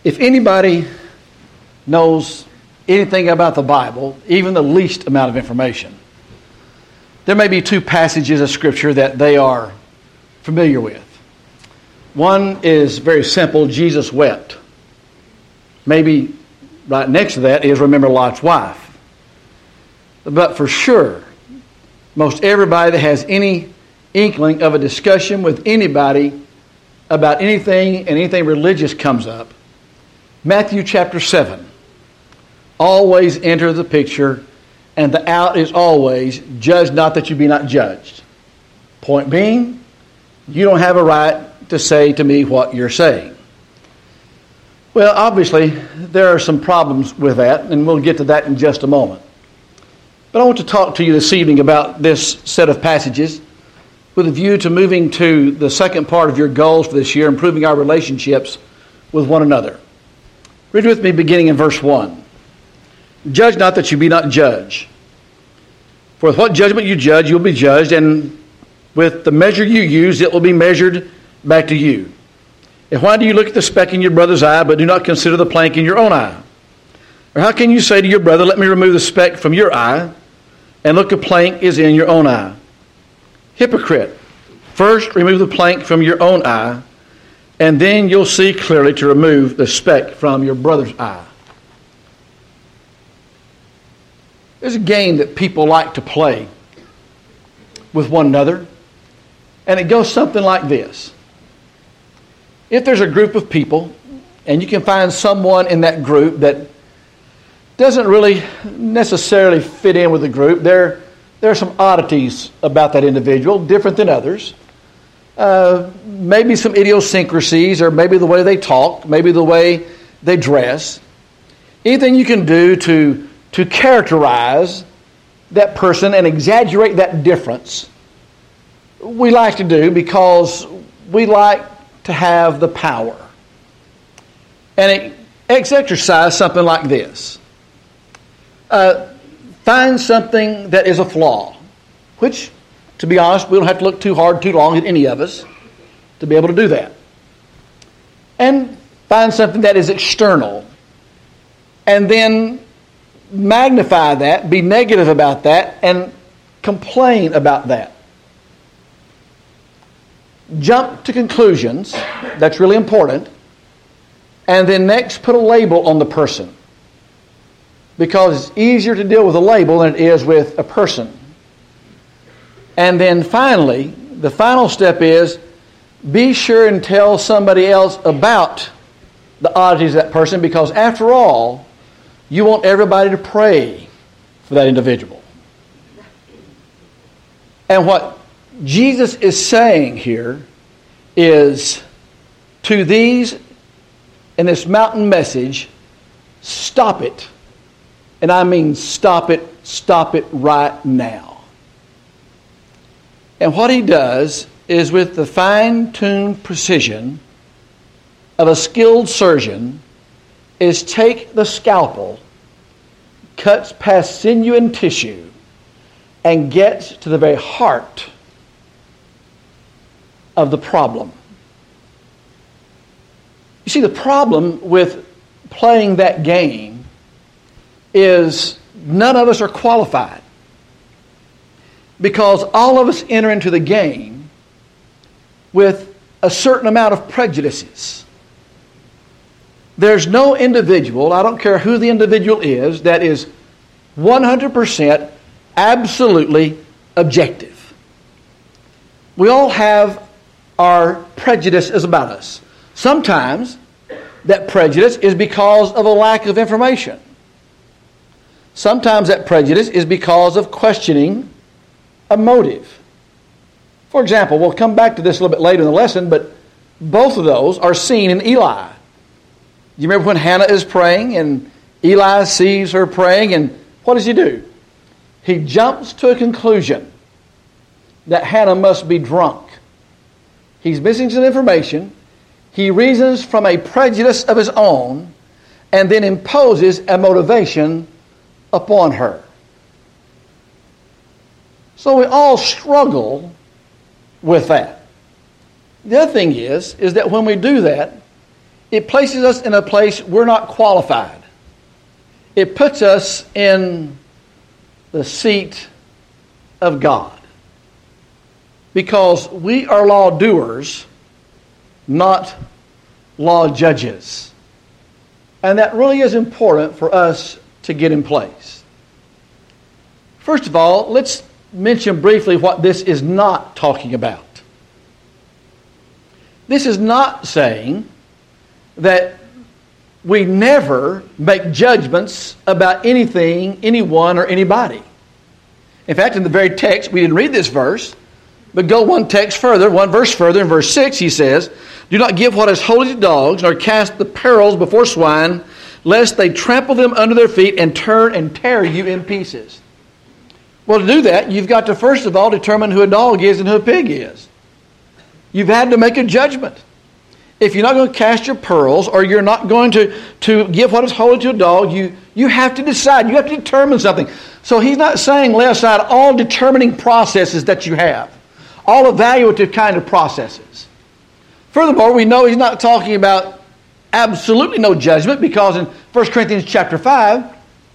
If anybody knows anything about the Bible, even the least amount of information, there may be two passages of Scripture that they are familiar with. One is very simple, Jesus wept. Maybe right next to that is remember Lot's wife. But for sure, most everybody that has any inkling of a discussion with anybody about anything and anything religious comes up, Matthew chapter 7 always enters the picture, and the out is always, judge not that you be not judged. Point being, you don't have a right to say to me what you're saying. Well, obviously, there are some problems with that, and we'll get to that in just a moment. But I want to talk to you this evening about this set of passages with a view to moving to the second part of your goals for this year, improving our relationships with one another. Read with me beginning in verse 1. Judge not that you be not judged. For with what judgment you judge, you'll be judged, and with the measure you use, it will be measured back to you. And why do you look at the speck in your brother's eye, but do not consider the plank in your own eye? Or how can you say to your brother, let me remove the speck from your eye, and look, a plank is in your own eye? Hypocrite, first remove the plank from your own eye, and then you'll see clearly to remove the speck from your brother's eye. There's a game that people like to play with one another, and it goes something like this. If there's a group of people, and you can find someone in that group that doesn't really necessarily fit in with the group, there are some oddities about that individual, different than others. Maybe some idiosyncrasies, or maybe the way they talk, maybe the way they dress. Anything you can do to characterize that person and exaggerate that difference, we like to do because we like to have the power. And it's exercise something like this. Find something that is a flaw, which, to be honest, we don't have to look too hard, too long at any of us to be able to do that. And find something that is external, and then magnify that, be negative about that, and complain about that. Jump to conclusions, that's really important, and then next put a label on the person. Because it's easier to deal with a label than it is with a person. And then finally, the final step is be sure and tell somebody else about the oddities of that person, because after all, you want everybody to pray for that individual. And what Jesus is saying here is, to these in this mountain message, stop it. And I mean stop it right now. And what he does is, with the fine-tuned precision of a skilled surgeon, is take the scalpel, cuts past sinew and tissue, and gets to the very heart of the problem. You see, the problem with playing that game is none of us are qualified, because all of us enter into the game with a certain amount of prejudices. There's no individual, I don't care who the individual is, that is 100% absolutely objective. We all have our prejudices about us. Sometimes that prejudice is because of a lack of information. Sometimes that prejudice is because of questioning a motive. For example, we'll come back to this a little bit later in the lesson, but both of those are seen in Eli. Do you remember when Hannah is praying and Eli sees her praying, and what does he do? He jumps to a conclusion that Hannah must be drunk. He's missing some information. He reasons from a prejudice of his own and then imposes a motivation upon her. So we all struggle with that. The other thing is that when we do that, it places us in a place we're not qualified. It puts us in the seat of God. Because we are law doers, not law judges. And that really is important for us to get in place. First of all, let's mention briefly what this is not talking about. This is not saying that we never make judgments about anything, anyone, or anybody. In fact, in the very text, we didn't read this verse, but go one verse further, in verse 6 he says, "Do not give what is holy to dogs, nor cast the pearls before swine, lest they trample them under their feet and turn and tear you in pieces." Well, to do that, you've got to first of all determine who a dog is and who a pig is. You've had to make a judgment. If you're not going to cast your pearls, or you're not going to give what is holy to a dog, you have to decide. You have to determine something. So he's not saying lay aside all determining processes that you have, all evaluative kind of processes. Furthermore, we know he's not talking about absolutely no judgment, because in 1 Corinthians chapter 5,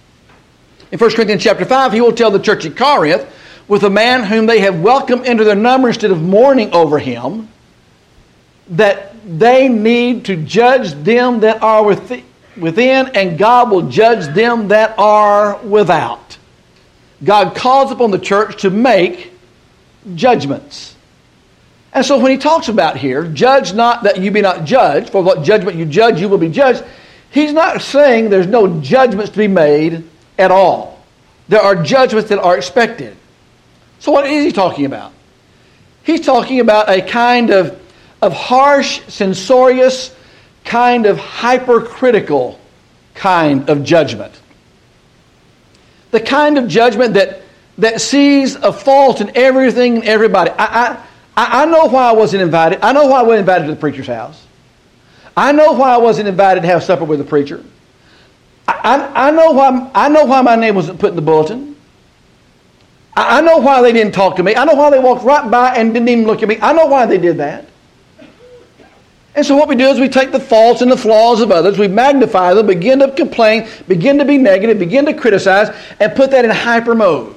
he will tell the church at Corinth, with a man whom they have welcomed into their number instead of mourning over him, that they need to judge them that are within, and God will judge them that are without. God calls upon the church to make judgments. And so when he talks about here, judge not that you be not judged, for what judgment you judge, you will be judged. He's not saying there's no judgments to be made at all. There are judgments that are expected. So what is he talking about? He's talking about a kind of harsh, censorious, kind of hypercritical kind of judgment. The kind of judgment that sees a fault in everything and everybody. I know why I wasn't invited. I know why I wasn't invited to the preacher's house. I know why I wasn't invited to have supper with the preacher. I know why my name wasn't put in the bulletin. I know why they didn't talk to me. I know why they walked right by and didn't even look at me. I know why they did that. And so what we do is we take the faults and the flaws of others, we magnify them, begin to complain, begin to be negative, begin to criticize, and put that in hyper mode.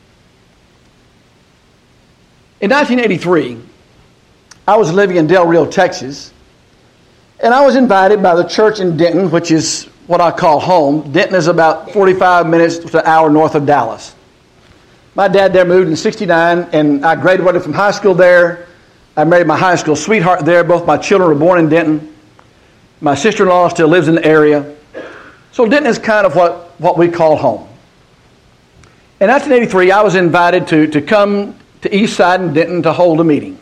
In 1983, I was living in Del Rio, Texas, and I was invited by the church in Denton, which is what I call home. Denton is about 45 minutes to an hour north of Dallas. My dad there moved in 1969, and I graduated from high school there. I married my high school sweetheart there. Both my children were born in Denton. My sister-in-law still lives in the area. So Denton is kind of what we call home. In 1983, I was invited to come to Eastside and Denton to hold a meeting.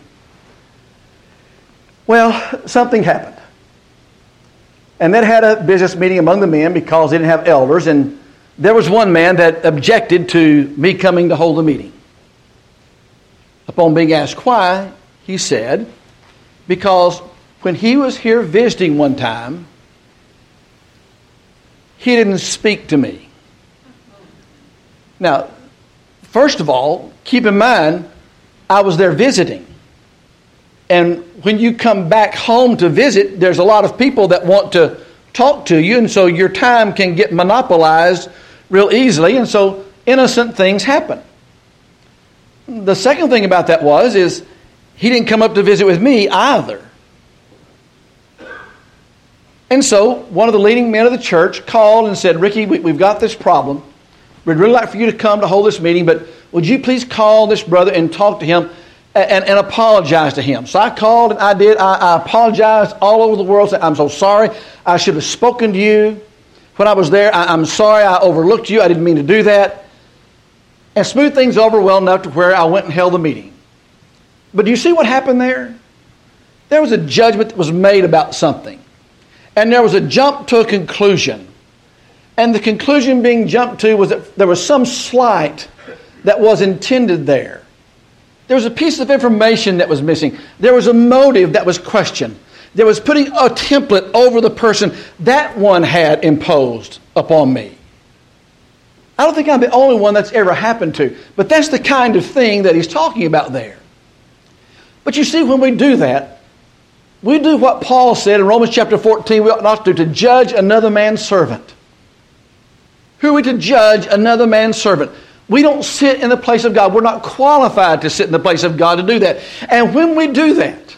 Well, something happened. And that had a business meeting among the men because they didn't have elders. And there was one man that objected to me coming to hold a meeting. Upon being asked why, he said, because when he was here visiting one time, he didn't speak to me. Now, first of all, keep in mind, I was there visiting. And when you come back home to visit, there's a lot of people that want to talk to you, and so your time can get monopolized real easily, and so innocent things happen. The second thing about that is he didn't come up to visit with me either. And so one of the leading men of the church called and said, "Ricky, we've got this problem. We'd really like for you to come to hold this meeting, but would you please call this brother and talk to him and apologize to him?" So I called and I did. I apologized all over the world. Said, "I'm so sorry. I should have spoken to you when I was there. I'm sorry I overlooked you. I didn't mean to do that." And smoothed things over well enough to where I went and held the meeting. But do you see what happened there? There was a judgment that was made about something. And there was a jump to a conclusion. And the conclusion being jumped to was that there was some slight that was intended there. There was a piece of information that was missing. There was a motive that was questioned. There was putting a template over the person that one had imposed upon me. I don't think I'm the only one that's ever happened to. But that's the kind of thing that he's talking about there. But you see, when we do that, we do what Paul said in Romans chapter 14 we ought not to do, to judge another man's servant. Who are we to judge another man's servant? We don't sit in the place of God. We're not qualified to sit in the place of God to do that. And when we do that,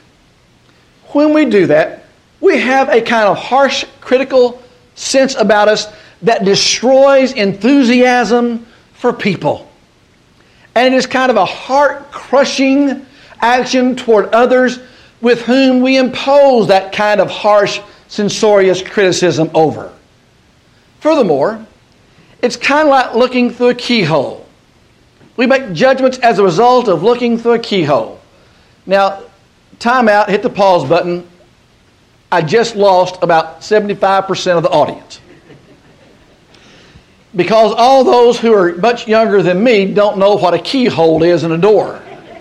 we have a kind of harsh, critical sense about us that destroys enthusiasm for people. And it is kind of a heart-crushing action toward others with whom we impose that kind of harsh, censorious criticism over. Furthermore, it's kind of like looking through a keyhole. We make judgments as a result of looking through a keyhole. Now, time out, hit the pause button. I just lost about 75% of the audience. Because all those who are much younger than me don't know what a keyhole is in a door.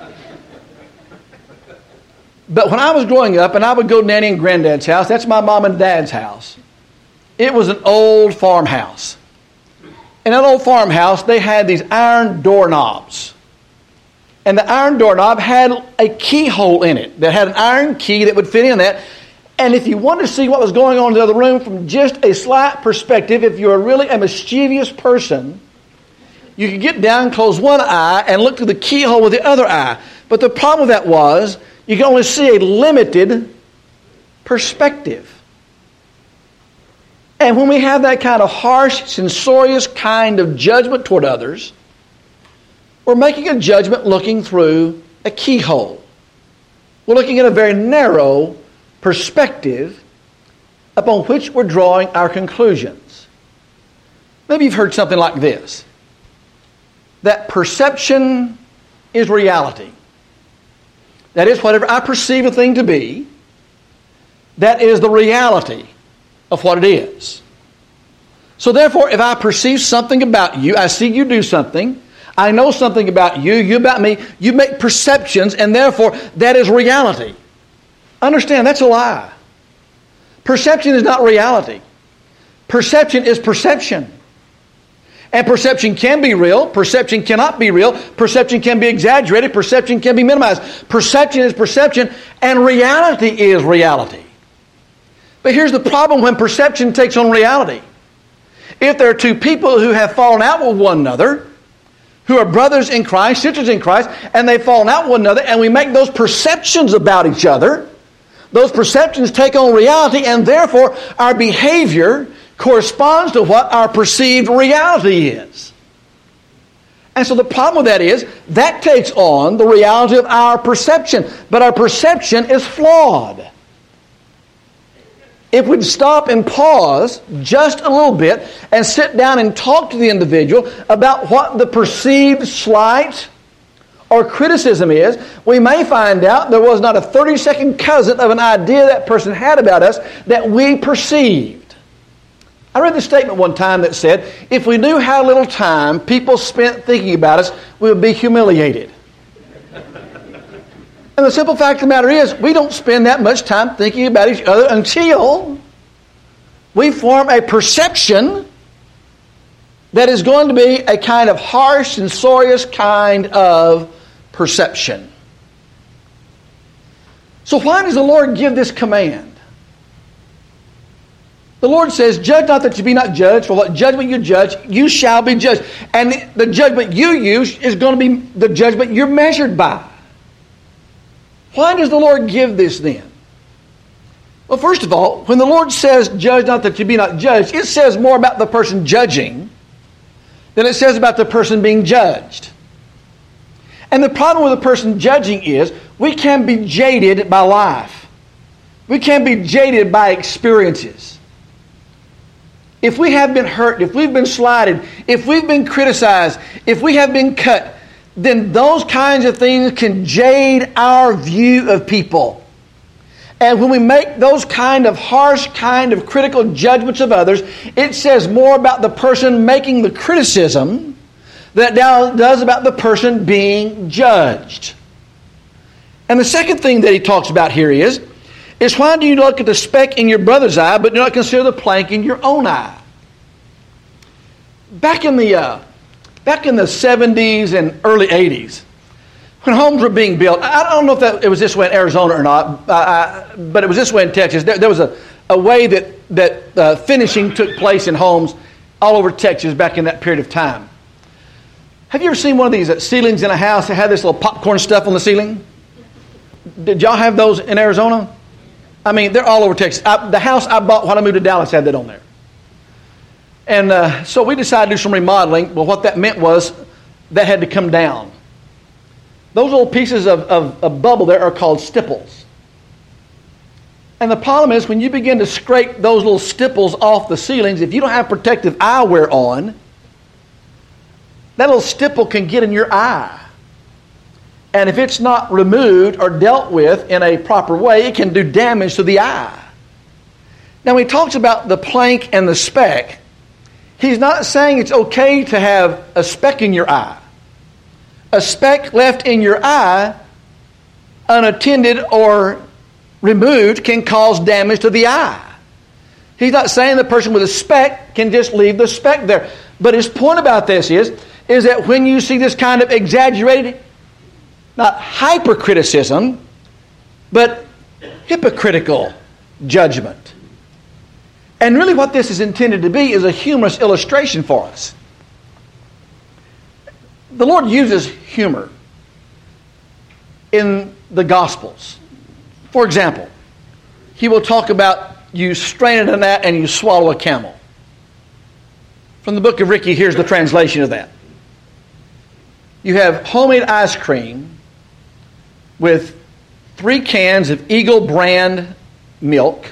But when I was growing up, and I would go to Nanny and Granddad's house, that's my mom and dad's house. It was an old farmhouse. In that old farmhouse, they had these iron doorknobs. And the iron doorknob had a keyhole in it that had an iron key that would fit in that. And if you wanted to see what was going on in the other room from just a slight perspective, if you were really a mischievous person, you could get down, close one eye, and look through the keyhole with the other eye. But the problem with that was you could only see a limited perspective. And when we have that kind of harsh, censorious kind of judgment toward others, we're making a judgment looking through a keyhole. We're looking at a very narrow perspective upon which we're drawing our conclusions. Maybe you've heard something like this, that perception is reality. That is, whatever I perceive a thing to be, that is the reality of what it is. So therefore, if I perceive something about you, I see you do something, I know something about you, you about me, you make perceptions, and therefore that is reality. Understand, that's a lie. Perception is not reality. Perception is perception. And perception can be real. Perception cannot be real. Perception can be exaggerated. Perception can be minimized. Perception is perception, and reality is reality. But here's the problem when perception takes on reality. If there are two people who have fallen out with one another, who are brothers in Christ, sisters in Christ, and they've fallen out with one another, and we make those perceptions about each other, those perceptions take on reality, and therefore our behavior corresponds to what our perceived reality is. And so the problem with that is, that takes on the reality of our perception. But our perception is flawed. If we'd stop and pause just a little bit and sit down and talk to the individual about what the perceived slight or criticism is, we may find out there was not a 30-second cousin of an idea that person had about us that we perceived. I read this statement one time that said, if we knew how little time people spent thinking about us, we would be humiliated. And the simple fact of the matter is, we don't spend that much time thinking about each other until we form a perception that is going to be a kind of harsh, censorious kind of perception. So why does the Lord give this command? The Lord says, judge not that you be not judged, for what judgment you judge, you shall be judged. And the judgment you use is going to be the judgment you're measured by. Why does the Lord give this then? Well, first of all, when the Lord says, judge not that you be not judged, it says more about the person judging than it says about the person being judged. And the problem with the person judging is, we can be jaded by life. We can be jaded by experiences. If we have been hurt, if we've been slighted, if we've been criticized, if we have been cut, then those kinds of things can jade our view of people. And when we make those kind of harsh, kind of critical judgments of others, it says more about the person making the criticism than it does about the person being judged. And the second thing that he talks about here is why do you look at the speck in your brother's eye, but do not consider the plank in your own eye? Back in the 70s and early 80s, When homes were being built, I don't know if it was this way in Arizona or not, but it was this way in Texas. There was a way that finishing took place in homes all over Texas back in that period of time. Have you ever seen one of these ceilings in a house that had this little popcorn stuff on the ceiling? Did y'all have those in Arizona? I mean, they're all over Texas. The house I bought when I moved to Dallas had that on there. And so we decided to do some remodeling. Well, what that meant was that had to come down. Those little pieces of bubble there are called stipples. And the problem is when you begin to scrape those little stipples off the ceilings, if you don't have protective eyewear on, that little stipple can get in your eye. And if it's not removed or dealt with in a proper way, it can do damage to the eye. Now, when he talks about the plank and the speck, he's not saying it's okay to have a speck in your eye. A speck left in your eye, unattended or removed, can cause damage to the eye. He's not saying the person with a speck can just leave the speck there. But his point about this is that when you see this kind of exaggerated, not hypercriticism, but hypocritical judgment. And really what this is intended to be is a humorous illustration for us. The Lord uses humor in the Gospels. For example, He will talk about you straining a gnat and you swallow a camel. From the book of Ricky, here's the translation of that. You have homemade ice cream with 3 cans of Eagle brand milk,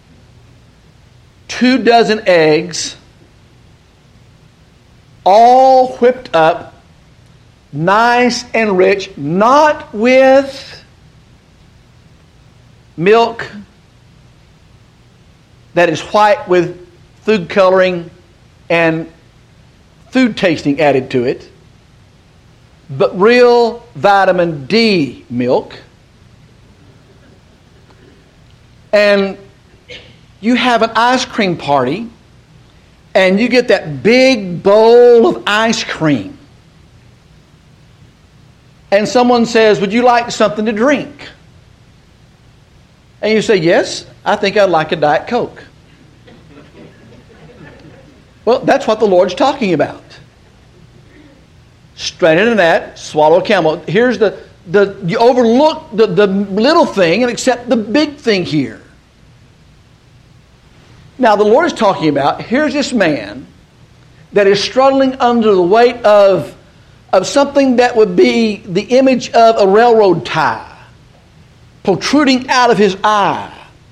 2 dozen eggs, all whipped up, nice and rich, not with milk that is white with food coloring and food tasting added to it, but real vitamin D milk. And you have an ice cream party and you get that big bowl of ice cream. And someone says, would you like something to drink? And you say, yes, I think I'd like a Diet Coke. Well, that's what the Lord's talking about. Straighten a gnat, swallow a camel. Here's you overlook the little thing and accept the big thing here. Now, the Lord is talking about, here's this man that is struggling under the weight of something that would be the image of a railroad tie protruding out of his eye.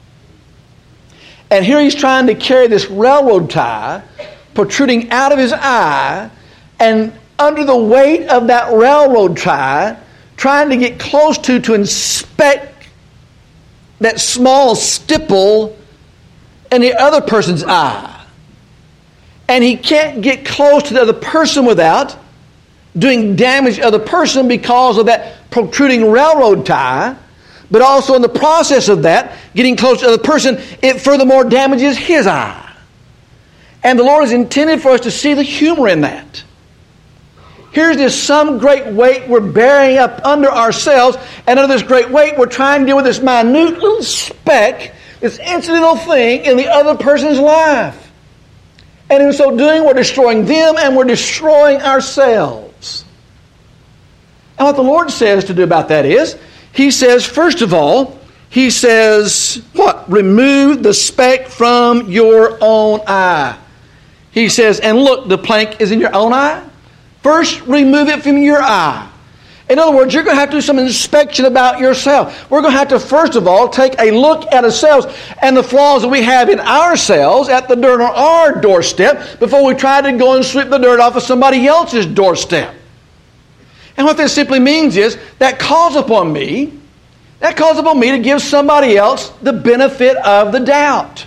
And here he's trying to carry this railroad tie protruding out of his eye, and under the weight of that railroad tie, trying to get close to inspect that small stipple in the other person's eye. And he can't get close to the other person without doing damage to the other person because of that protruding railroad tie. But also in the process of that, getting close to the other person, it furthermore damages his eye. And the Lord has intended for us to see the humor in that. Here's this some great weight we're bearing up under ourselves, and under this great weight we're trying to deal with this minute little speck, this incidental thing in the other person's life. And in so doing, we're destroying them and we're destroying ourselves. And what the Lord says to do about that is, He says, first of all, He says, what? Remove the speck from your own eye. He says, and look, the plank is in your own eye. First, remove it from your eye. In other words, you're going to have to do some inspection about yourself. We're going to have to, first of all, take a look at ourselves and the flaws that we have in ourselves at the dirt on our doorstep before we try to go and sweep the dirt off of somebody else's doorstep. And what this simply means is that calls upon me to give somebody else the benefit of the doubt.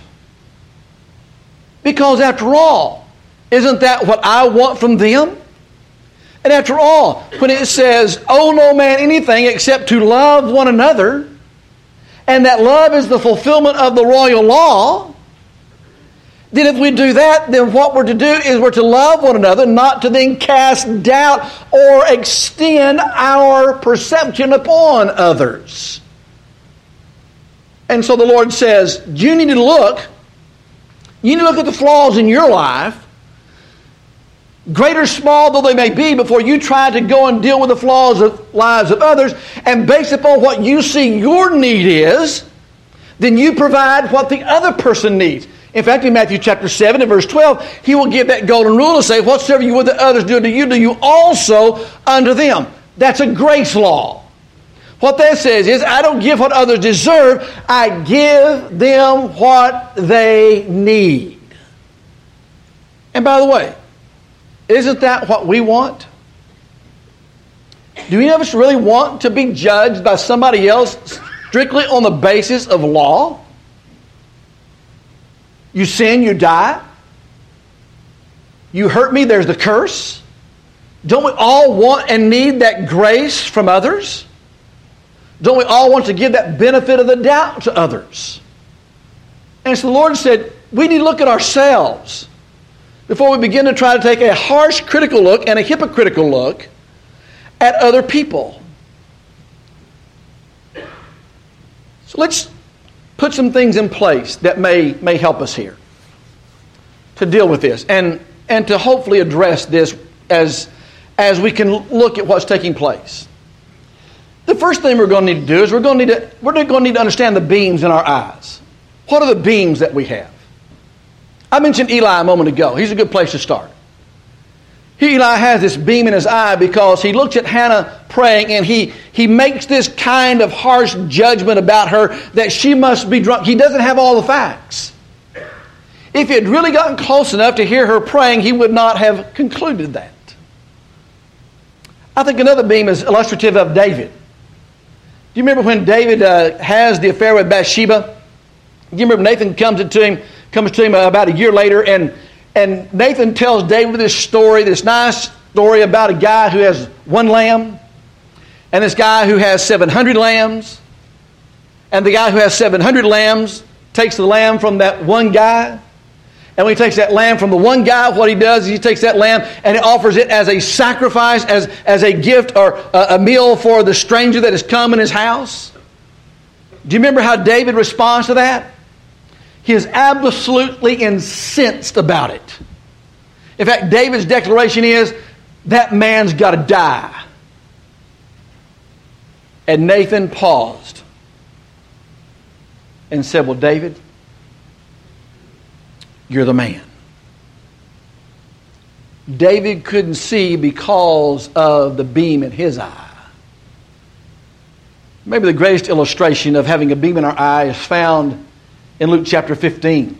Because after all, isn't that what I want from them? And after all, when it says, owe no man anything except to love one another, and that love is the fulfillment of the royal law, then if we do that, then what we're to do is we're to love one another, not to then cast doubt or extend our perception upon others. And so the Lord says, you need to look at the flaws in your life, great or small though they may be, before you try to go and deal with the flaws of lives of others, and based upon what you see your need is, then you provide what the other person needs. In fact, in Matthew chapter 7 and verse 12, he will give that golden rule and say, whatsoever you would that others do to you, do you also unto them. That's a grace law. What that says is, I don't give what others deserve, I give them what they need. And by the way, isn't that what we want? Do any of us really want to be judged by somebody else strictly on the basis of law? You sin, you die. You hurt me, there's the curse. Don't we all want and need that grace from others? Don't we all want to give that benefit of the doubt to others? And so the Lord said, we need to look at ourselves before we begin to try to take a harsh critical look and a hypocritical look at other people. So let's put some things in place that may help us here to deal with this and to hopefully address this as we can look at what's taking place. The first thing we're going to need to do is we're going to need to understand the beams in our eyes. What are the beams that we have? I mentioned Eli a moment ago. He's a good place to start. Eli has this beam in his eye because he looks at Hannah praying and he makes this kind of harsh judgment about her that she must be drunk. He doesn't have all the facts. If he had really gotten close enough to hear her praying, he would not have concluded that. I think another beam is illustrative of David. Do you remember when David has the affair with Bathsheba? Do you remember Nathan comes to him about a year later, and Nathan tells David this nice story about a guy who has one lamb, and this guy who has 700 lambs, and the guy who has 700 lambs takes the lamb from that one guy. And when he takes that lamb from the one guy, what he does is he takes that lamb and he offers it as a sacrifice, as a gift or a meal for the stranger that has come in his house. Do you remember how David responds to that? He is absolutely incensed about it. In fact, David's declaration is, that man's got to die. And Nathan paused and said, well, David, you're the man. David couldn't see because of the beam in his eye. Maybe the greatest illustration of having a beam in our eye is found in Luke chapter 15.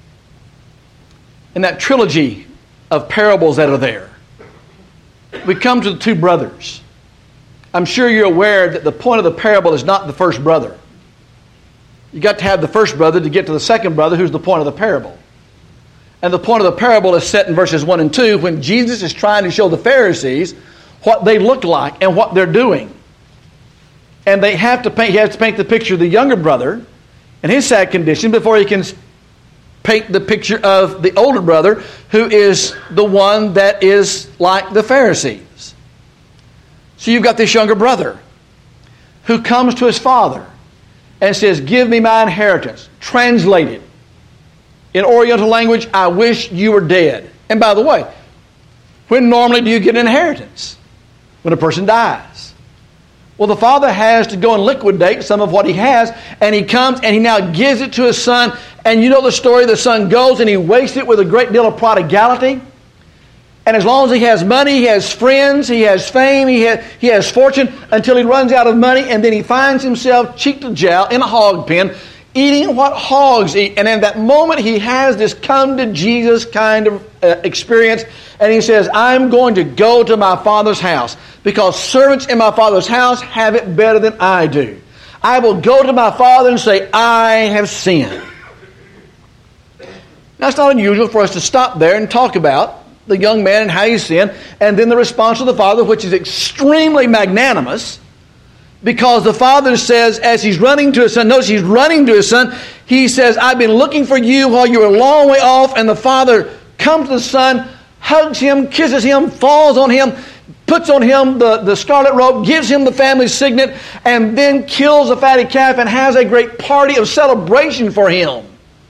In that trilogy of parables that are there, we come to the two brothers. I'm sure you're aware that the point of the parable is not the first brother. You got to have the first brother to get to the second brother, who's the point of the parable. And the point of the parable is set in verses 1 and 2 when Jesus is trying to show the Pharisees what they look like and what they're doing. And he has to paint the picture of the younger brother and his sad condition before he can paint the picture of the older brother, who is the one that is like the Pharisees. So you've got this younger brother who comes to his father and says, give me my inheritance. Translated in Oriental language, I wish you were dead. And by the way, when normally do you get an inheritance? When a person dies. Well, the father has to go and liquidate some of what he has, and he comes and he now gives it to his son. And you know the story, the son goes and he wastes it with a great deal of prodigality. And as long as he has money, he has friends, he has fame, he has fortune, until he runs out of money, and then he finds himself cheek to jowl in a hog pen, eating what hogs eat. And in that moment, he has this come to Jesus kind of experience. And he says, I'm going to go to my father's house because servants in my father's house have it better than I do. I will go to my father and say, I have sinned. Now, it's not unusual for us to stop there and talk about the young man and how he sinned, and then the response of the father, which is extremely magnanimous, Because the father says, as he's running to his son, notice he's running to his son, he says, I've been looking for you while you were a long way off. And the father comes to the son, hugs him, kisses him, falls on him, puts on him the scarlet robe, gives him the family signet, and then kills a fatty calf and has a great party of celebration for him.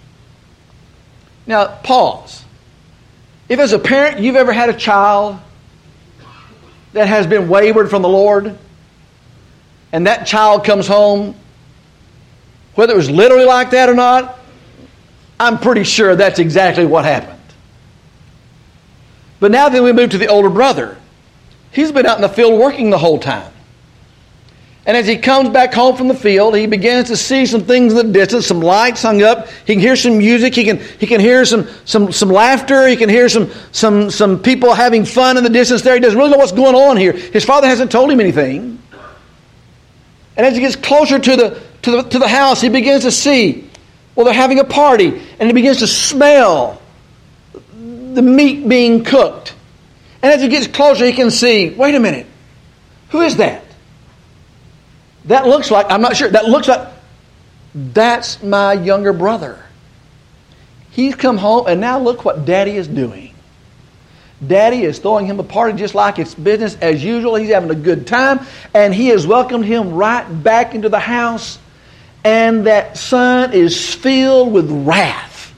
Now, pause. If as a parent you've ever had a child that has been wayward from the Lord, and that child comes home, whether it was literally like that or not, I'm pretty sure that's exactly what happened. But now then we move to the older brother. He's been out in the field working the whole time. And as he comes back home from the field, he begins to see some things in the distance, some lights hung up. He can hear some music. He can hear some laughter. He can hear some people having fun in the distance there. He doesn't really know what's going on here. His father hasn't told him anything. And as he gets closer to the house, he begins to see, well, they're having a party. And he begins to smell the meat being cooked. And as he gets closer, he can see, wait a minute, who is that? That looks like, I'm not sure, that's my younger brother. He's come home, and now look what Daddy is doing. Daddy is throwing him a party just like it's business as usual. He's having a good time, and he has welcomed him right back into the house, and that son is filled with wrath.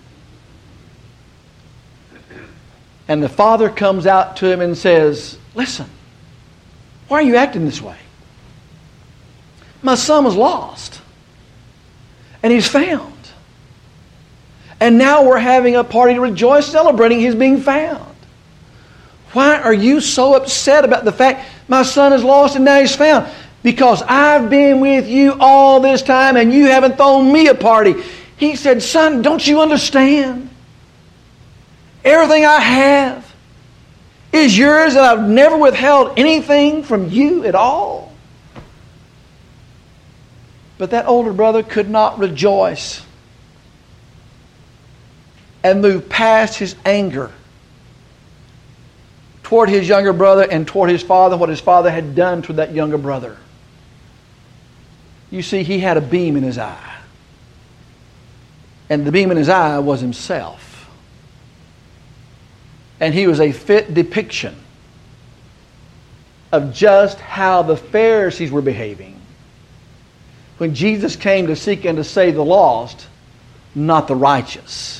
And the father comes out to him and says, listen, why are you acting this way? My son was lost, and he's found. And now we're having a party to rejoice, celebrating his being found. Why are you so upset about the fact my son is lost and now he's found? Because I've been with you all this time and you haven't thrown me a party. He said, son, don't you understand? Everything I have is yours, and I've never withheld anything from you at all. But that older brother could not rejoice and move past his anger toward his younger brother and toward his father, what his father had done to that younger brother. You see, he had a beam in his eye. And the beam in his eye was himself. And he was a fit depiction of just how the Pharisees were behaving when Jesus came to seek and to save the lost, not the righteous.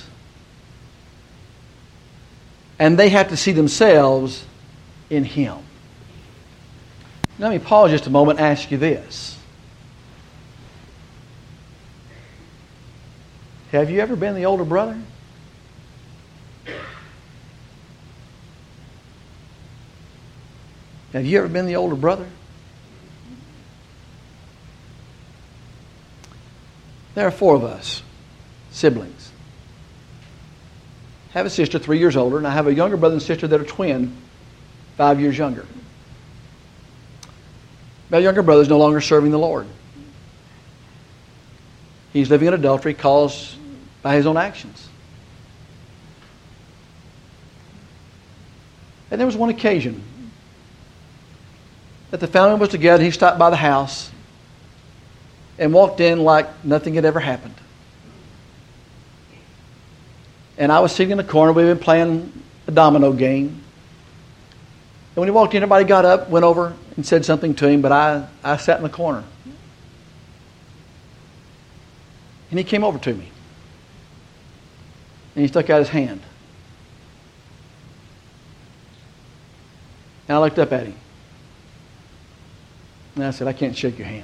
And they have to see themselves in Him. Let me pause just a moment and ask you this. Have you ever been the older brother? Have you ever been the older brother? There are 4 of us, siblings. I have a sister 3 years older, and I have a younger brother and sister that are twin, 5 years younger. My younger brother is no longer serving the Lord. He's living in adultery caused by his own actions. And there was one occasion that the family was together. He stopped by the house and walked in like nothing had ever happened. And I was sitting in the corner. We'd been playing a domino game. And when he walked in, everybody got up, went over and said something to him, but I sat in the corner. And he came over to me. And he stuck out his hand. And I looked up at him. And I said, I can't shake your hand.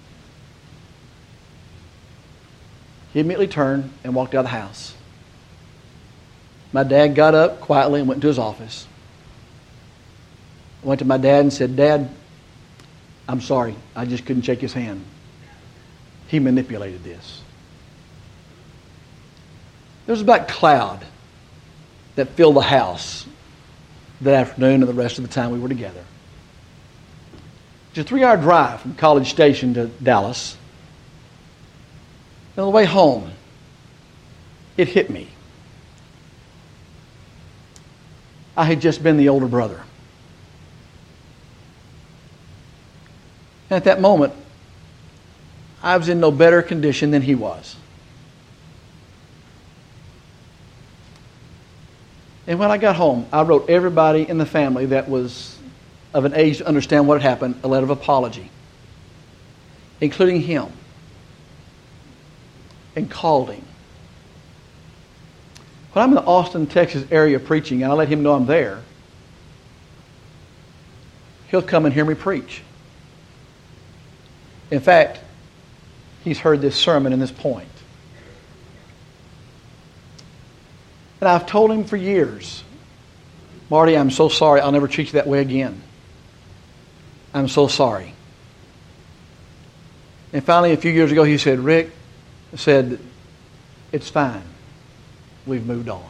He immediately turned and walked out of the house. My dad got up quietly and went to his office. I went to my dad and said, Dad, I'm sorry. I just couldn't shake his hand. He manipulated this. There was a black cloud that filled the house that afternoon and the rest of the time we were together. It's a 3-hour drive from College Station to Dallas. And on the way home, it hit me. I had just been the older brother. And at that moment, I was in no better condition than he was. And when I got home, I wrote everybody in the family that was of an age to understand what had happened a letter of apology, including him, and called him. When I'm in the Austin, Texas area preaching, and I let him know I'm there, he'll come and hear me preach. In fact, he's heard this sermon and this point. And I've told him for years, Marty, I'm so sorry. I'll never treat you that way again. I'm so sorry. And finally, a few years ago, he said, Rick, said, it's fine. We've moved on.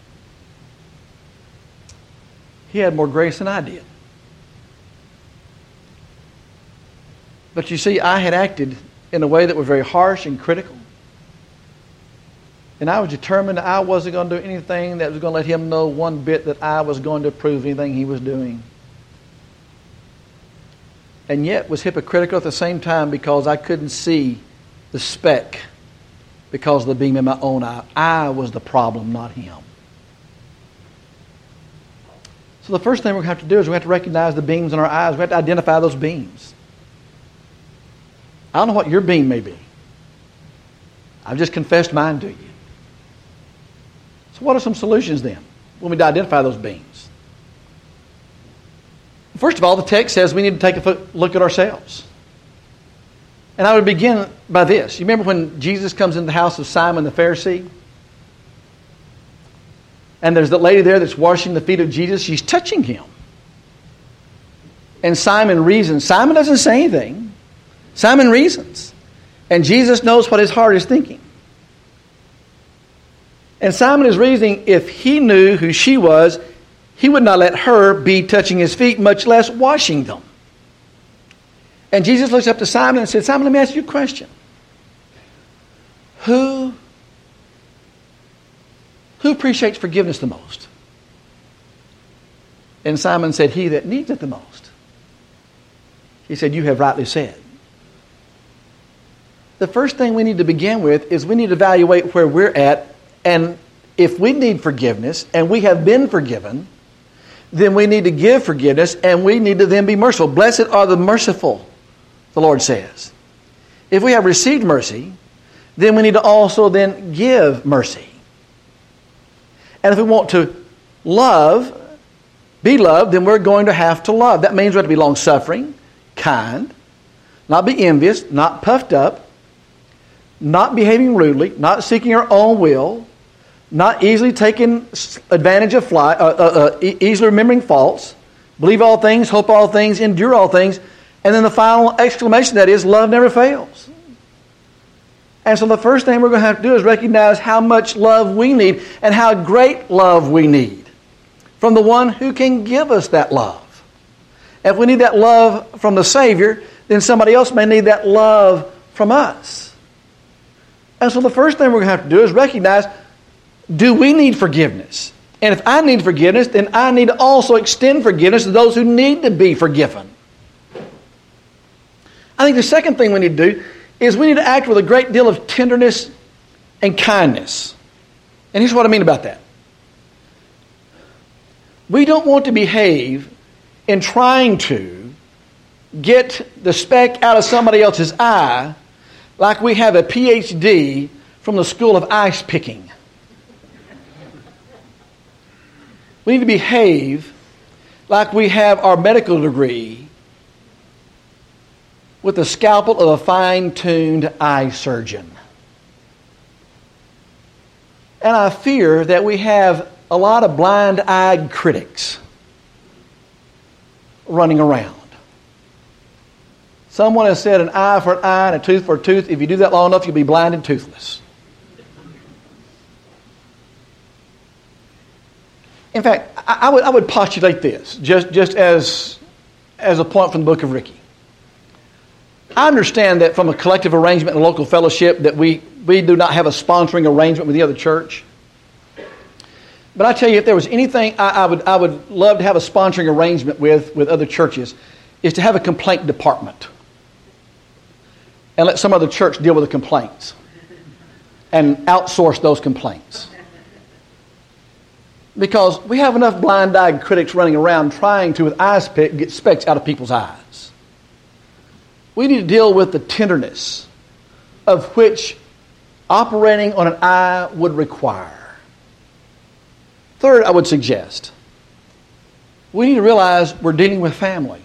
He had more grace than I did. But you see, I had acted in a way that was very harsh and critical. And I was determined that I wasn't going to do anything that was going to let him know one bit that I was going to approve anything he was doing. And yet was hypocritical at the same time because I couldn't see the speck because of the beam in my own eye. I was the problem, not him. So the first thing we're going to have to do is we have to recognize the beams in our eyes. We have to identify those beams. I don't know what your beam may be. I've just confessed mine to you. So what are some solutions then when we identify those beams? First of all, the text says we need to take a look at ourselves. And I would begin by this. You remember when Jesus comes into the house of Simon the Pharisee? And there's that lady there that's washing the feet of Jesus. She's touching him. And Simon reasons. Simon doesn't say anything. Simon reasons. And Jesus knows what his heart is thinking. And Simon is reasoning, if he knew who she was, he would not let her be touching his feet, much less washing them. And Jesus looks up to Simon and said, Simon, let me ask you a question. Who appreciates forgiveness the most? And Simon said, he that needs it the most. He said, you have rightly said. The first thing we need to begin with is we need to evaluate where we're at, and if we need forgiveness and we have been forgiven, then we need to give forgiveness and we need to then be merciful. Blessed are the merciful, the Lord says. If we have received mercy, then we need to also then give mercy. And if we want to be loved, then we're going to have to love. That means we have to be long-suffering, kind, not be envious, not puffed up, not behaving rudely, not seeking our own will, not easily taking advantage of easily remembering faults, believe all things, hope all things, endure all things. And then the final exclamation, that is, love never fails. And so the first thing we're going to have to do is recognize how much love we need and how great love we need from the one who can give us that love. If we need that love from the Savior, then somebody else may need that love from us. And so the first thing we're going to have to do is recognize, do we need forgiveness? And if I need forgiveness, then I need to also extend forgiveness to those who need to be forgiven. I think the second thing we need to do is we need to act with a great deal of tenderness and kindness. And here's what I mean about that. We don't want to behave in trying to get the speck out of somebody else's eye like we have a PhD from the school of ice picking. We need to behave like we have our medical degree with the scalpel of a fine-tuned eye surgeon. And I fear that we have a lot of blind-eyed critics running around. Someone has said an eye for an eye and a tooth for a tooth. If you do that long enough, you'll be blind and toothless. In fact, I would postulate this, just as a point from the book of Ricky. I understand that from a collective arrangement and a local fellowship that we do not have a sponsoring arrangement with the other church. But I tell you, if there was anything I would love to have a sponsoring arrangement with other churches, is to have a complaint department. and let some other church deal with the complaints and outsource those complaints. Because we have enough blind-eyed critics running around trying to, with eyes pick, get specks out of people's eyes. We need to deal with the tenderness of which operating on an eye would require. Third, I would suggest, we need to realize we're dealing with family.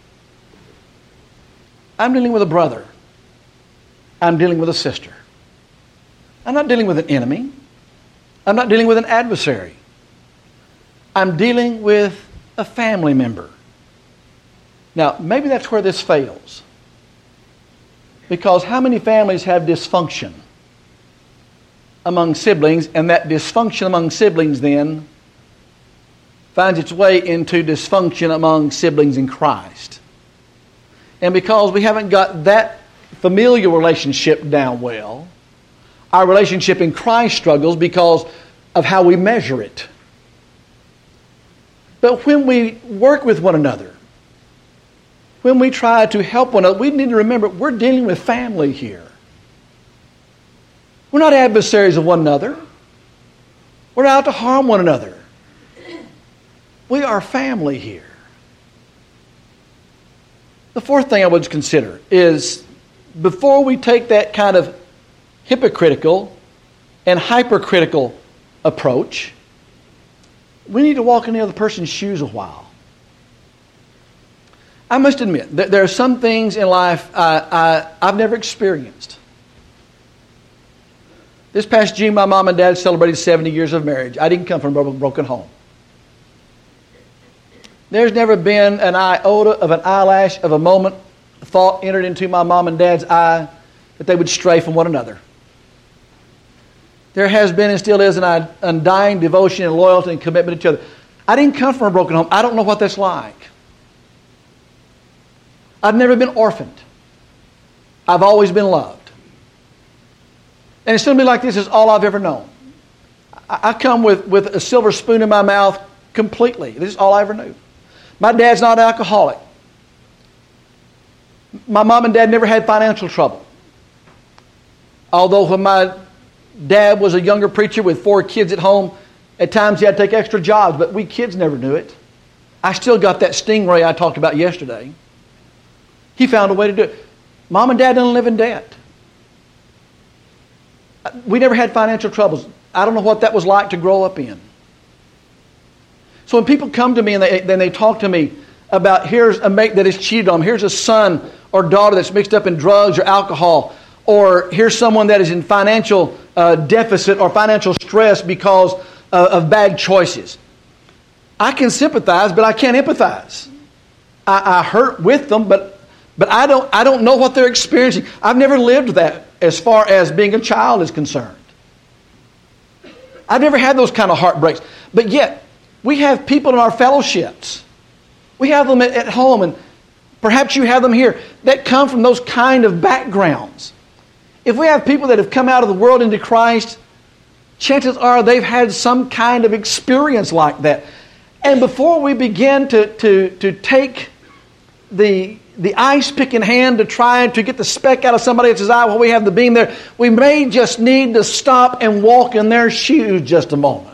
I'm dealing with a brother. I'm dealing with a sister. I'm not dealing with an enemy. I'm not dealing with an adversary. I'm dealing with a family member. Now, maybe that's where this fails. Because how many families have dysfunction among siblings, and that dysfunction among siblings then finds its way into dysfunction among siblings in Christ. And because we haven't got that familial relationship down well, our relationship in Christ struggles because of how we measure it. But when we work with one another, when we try to help one another, we need to remember we're dealing with family here. We're not adversaries of one another. We're out to harm one another. We are family here. The fourth thing I would consider is before we take that kind of hypocritical and hypercritical approach, we need to walk in the other person's shoes a while. I must admit that there are some things in life I've never experienced. This past June, my mom and dad celebrated 70 years of marriage. I didn't come from a broken home. There's never been an iota of an eyelash of a moment thought entered into my mom and dad's eye that they would stray from one another. There has been and still is an undying devotion and loyalty and commitment to each other. I didn't come from a broken home. I don't know what that's like. I've never been orphaned. I've always been loved. And it's something like this is all I've ever known. I come with a silver spoon in my mouth completely. This is all I ever knew. My dad's not an alcoholic. My mom and dad never had financial trouble. Although when my dad was a younger preacher with 4 kids at home, at times he had to take extra jobs, but we kids never knew it. I still got that stingray I talked about yesterday. He found a way to do it. Mom and dad didn't live in debt. We never had financial troubles. I don't know what that was like to grow up in. So when people come to me and they talk to me about here's a mate that is cheated on, here's a son or daughter that's mixed up in drugs or alcohol, or here's someone that is in financial deficit or financial stress because of bad choices. I can sympathize, but I can't empathize. I hurt with them, but I don't know what they're experiencing. I've never lived that as far as being a child is concerned. I've never had those kind of heartbreaks. But yet, we have people in our fellowships. We have them at home, and perhaps you have them here, that come from those kind of backgrounds. If we have people that have come out of the world into Christ, chances are they've had some kind of experience like that. And before we begin to take the ice pick in hand to try to get the speck out of somebody else's eye while we have the beam there, we may just need to stop and walk in their shoes just a moment.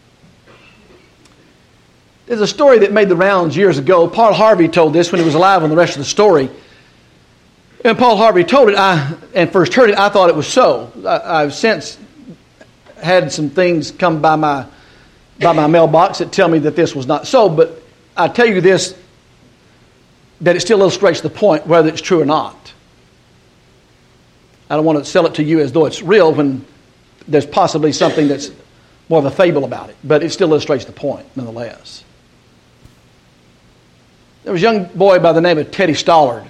There's a story that made the rounds years ago. Paul Harvey told this when he was alive on the rest of the story. And Paul Harvey told it, and first heard it, I thought it was so. I've since had some things come by my mailbox that tell me that this was not so, but I tell you this, that it still illustrates the point, whether it's true or not. I don't want to sell it to you as though it's real when there's possibly something that's more of a fable about it, but it still illustrates the point nonetheless. There was a young boy by the name of Teddy Stollard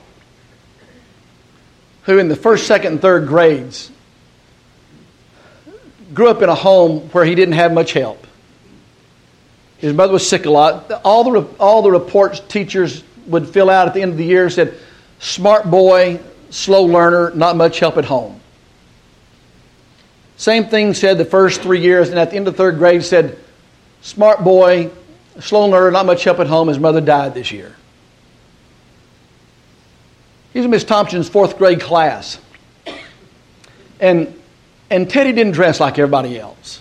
who in the first, second, and third grades grew up in a home where he didn't have much help. His mother was sick a lot. All the reports teachers would fill out at the end of the year said, smart boy, slow learner, not much help at home. Same thing said the first 3 years, and at the end of third grade said, smart boy, slow learner, not much help at home. His mother died this year. He was in Miss Thompson's 4th grade class. And Teddy didn't dress like everybody else.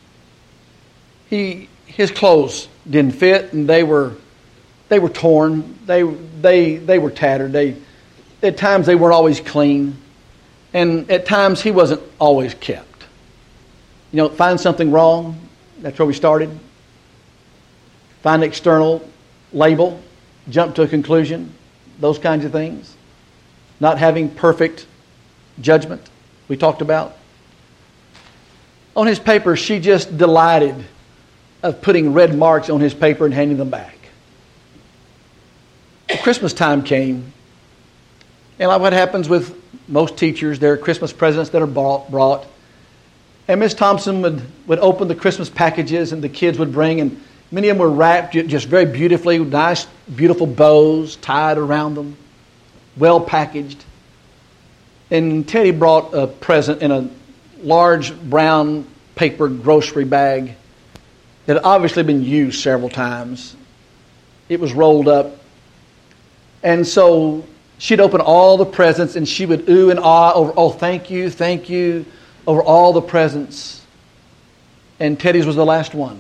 His clothes didn't fit, and they were torn. They were tattered. At times they weren't always clean, and at times he wasn't always kept. Find something wrong. That's where we started. Find an external label, jump to a conclusion, those kinds of things. Not having perfect judgment, we talked about. On his paper, she just delighted of putting red marks on his paper and handing them back. Christmas time came, and like what happens with most teachers, there are Christmas presents that are brought. And Miss Thompson would open the Christmas packages, and the kids would bring, and many of them were wrapped just very beautifully, nice, beautiful bows tied around them, well packaged. And Teddy brought a present in a large brown paper grocery bag that had obviously been used several times. It was rolled up. And so she'd open all the presents, and she would ooh and ah over, oh, thank you, over all the presents. And Teddy's was the last one.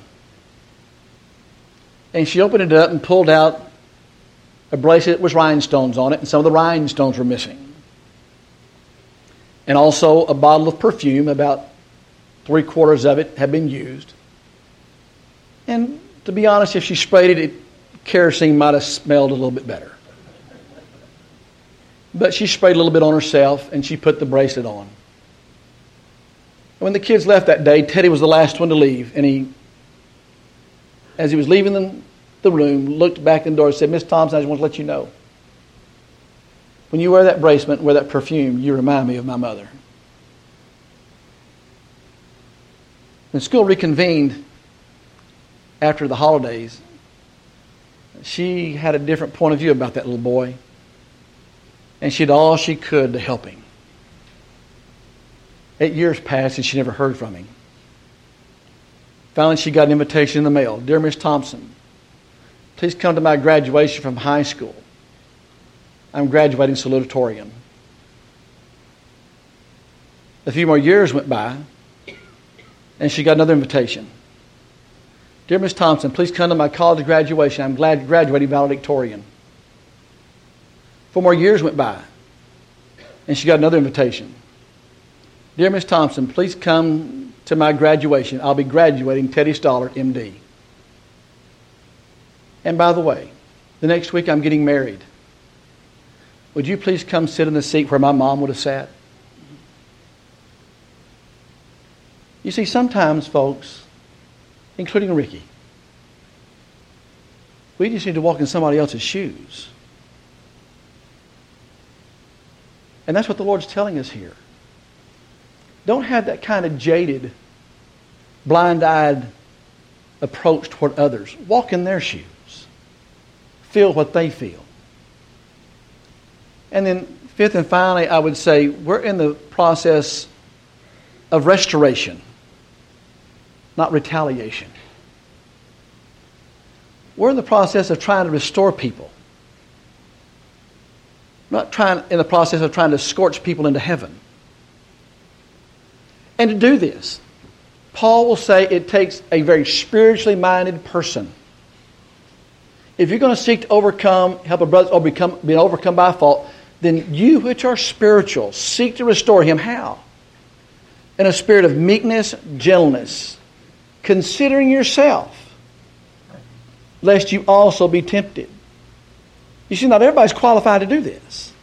And she opened it up and pulled out a bracelet with rhinestones on it, and some of the rhinestones were missing. And also a bottle of perfume, about 3/4 of it had been used. And to be honest, if she sprayed it, kerosene might have smelled a little bit better. But she sprayed a little bit on herself, and she put the bracelet on. When the kids left that day, Teddy was the last one to leave. And as he was leaving the room, looked back in the door and said, Miss Thompson, I just want to let you know, when you wear that bracelet, wear that perfume, you remind me of my mother. When school reconvened after the holidays, she had a different point of view about that little boy. And she did all she could to help him. 8 years passed and she never heard from him. Finally, she got an invitation in the mail. Dear Miss Thompson, please come to my graduation from high school. I'm graduating salutatorian. A few more years went by, and she got another invitation. Dear Miss Thompson, please come to my college graduation. I'm glad graduating valedictorian. 4 more years went by, and she got another invitation. Dear Miss Thompson, please come to my graduation. I'll be graduating Teddy Stoller, MD. And by the way, the next week I'm getting married. Would you please come sit in the seat where my mom would have sat? You see, sometimes, folks, including Ricky, we just need to walk in somebody else's shoes. And that's what the Lord's telling us here. Don't have that kind of jaded, blind-eyed approach toward others. Walk in their shoes. Feel what they feel. And then fifth and finally, I would say we're in the process of restoration, not retaliation. We're in the process of trying to restore people. Not in the process of trying to scorch people into heaven. And to do this, Paul will say it takes a very spiritually minded person. If you're going to seek to overcome, help a brother or being overcome by fault, then you which are spiritual, seek to restore him. How? In a spirit of meekness, gentleness, considering yourself, lest you also be tempted. You see, not everybody's qualified to do this.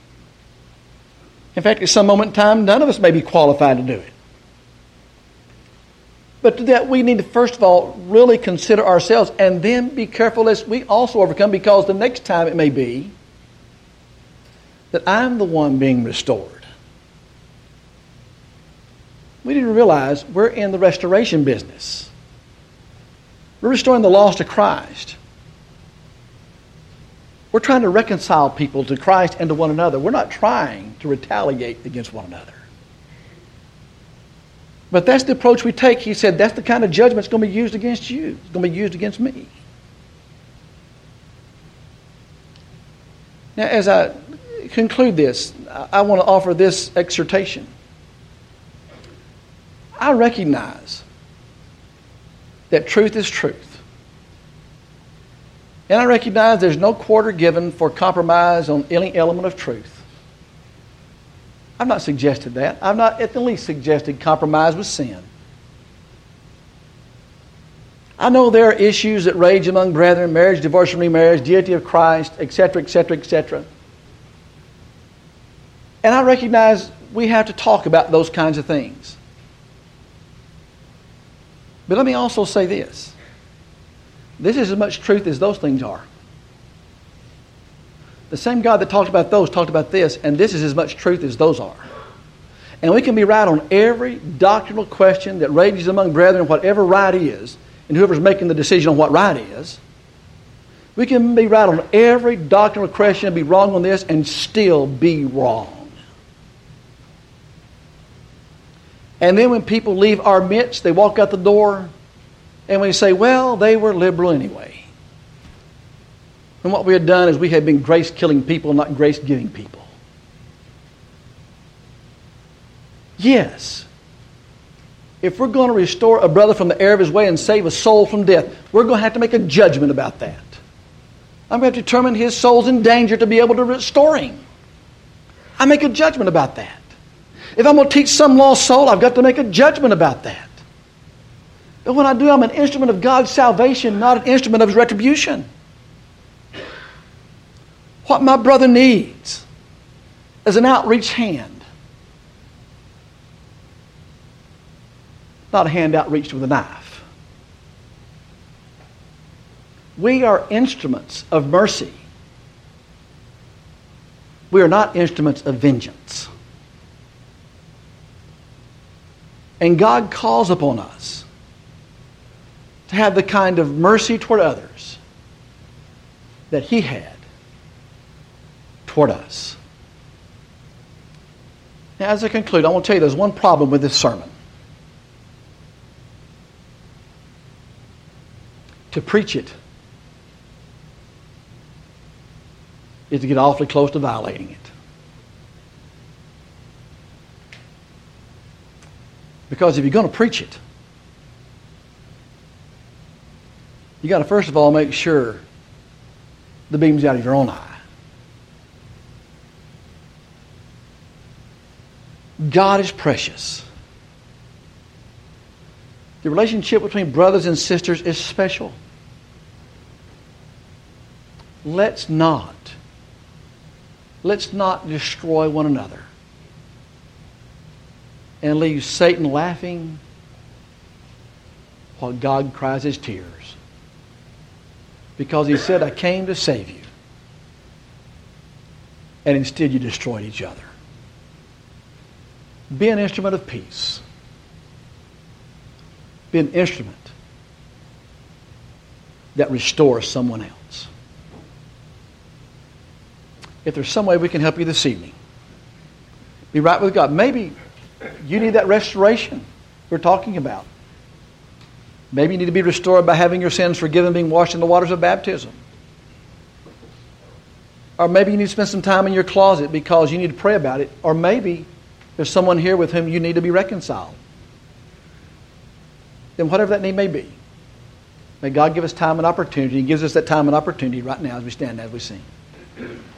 In fact, at some moment in time, none of us may be qualified to do it. But to that, we need to, first of all, really consider ourselves and then be careful lest we also overcome, because the next time it may be that I'm the one being restored. We need to realize we're in the restoration business. We're restoring the lost to Christ. We're trying to reconcile people to Christ and to one another. We're not trying to retaliate against one another. But that's the approach we take. He said that's the kind of judgment that's going to be used against you. It's going to be used against me. Now, as I conclude this, I want to offer this exhortation. I recognize that truth is truth. And I recognize there's no quarter given for compromise on any element of truth. I've not suggested that. I've not at the least suggested compromise with sin. I know there are issues that rage among brethren, marriage, divorce and remarriage, deity of Christ, etc., etc., etc. And I recognize we have to talk about those kinds of things. But let me also say this. This is as much truth as those things are. The same God that talked about those talked about this, and this is as much truth as those are. And we can be right on every doctrinal question that rages among brethren, whatever right is, and whoever's making the decision on what right is. We can be right on every doctrinal question and be wrong on this and still be wrong. And then when people leave our midst, they walk out the door, and we say, well, they were liberal anyway. And what we had done is we had been grace-killing people, not grace-giving people. Yes. If we're going to restore a brother from the error of his way and save a soul from death, we're going to have to make a judgment about that. I'm going to determine his soul's in danger to be able to restore him. I make a judgment about that. If I'm going to teach some lost soul, I've got to make a judgment about that. But when I do, I'm an instrument of God's salvation, not an instrument of His retribution. What my brother needs is an outreached hand. Not a hand outreached with a knife. We are instruments of mercy. We are not instruments of vengeance. And God calls upon us to have the kind of mercy toward others that He had toward us. Now, as I conclude, I want to tell you there's one problem with this sermon. To preach it is to get awfully close to violating it. Because if you're going to preach it, you got to first of all make sure the beam's out of your own eye. God is precious. The relationship between brothers and sisters is special. Let's not destroy one another and leave Satan laughing while God cries his tears. Because He said, I came to save you. And instead you destroyed each other. Be an instrument of peace. Be an instrument that restores someone else. If there's some way we can help you this evening, be right with God. Maybe you need that restoration we're talking about. Maybe you need to be restored by having your sins forgiven, being washed in the waters of baptism. Or maybe you need to spend some time in your closet because you need to pray about it. Or maybe there's someone here with whom you need to be reconciled. Then whatever that need may be, may God give us time and opportunity. He gives us that time and opportunity right now as we stand, as we sing.